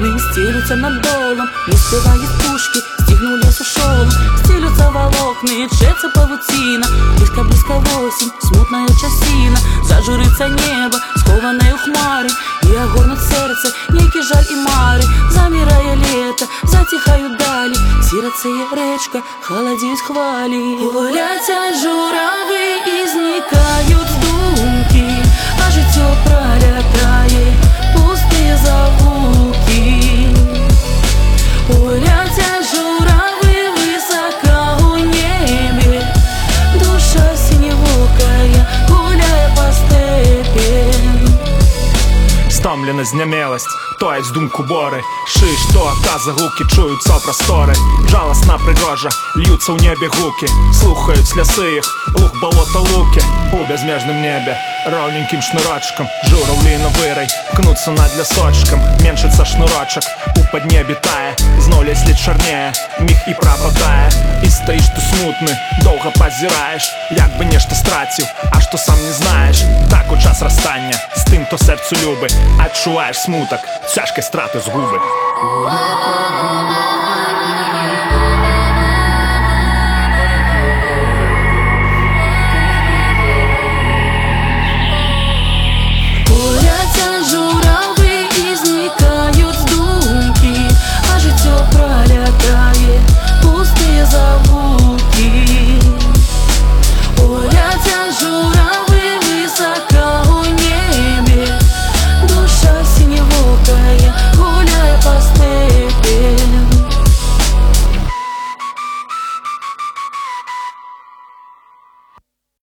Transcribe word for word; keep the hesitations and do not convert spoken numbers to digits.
Нині стелются над долом, не спевают пушки, стигнули сушолом. Стелются волокны, тшется павутина. Близко-близко осень, смутная часина. Зажурится небо, скованное у хмары, и огонь от сердца, некий жаль и мары. Замирая лето, затихают дали, сиротцеє речка, холодеють хвалі. Летять журавлі і зникають думки, а життя пролетає пусті завуки. Летять журавлі високо у небі, душа синевокая гуляє по степі. Стомлена знямелость, тоять думку бори. Шиш, то та загуки чуються простори. Жалостна пригожа, льються у небі гуки. Слухають сльози їх, луг, болото, луки. У безмежном небе ровненьким шнурочком журавлі на вирай кнутся над лесочком. Меншится шнурочек, у поднебі тає. Знов ліслід чорнеє, міг і пропадає. І стоїш tu смутний, довго позираєш, як би нешто стратив, а що сам не знаєш. Так у час розстання з тим, хто серцю любить, відчуваєш смуток, тяжкі страти згуби.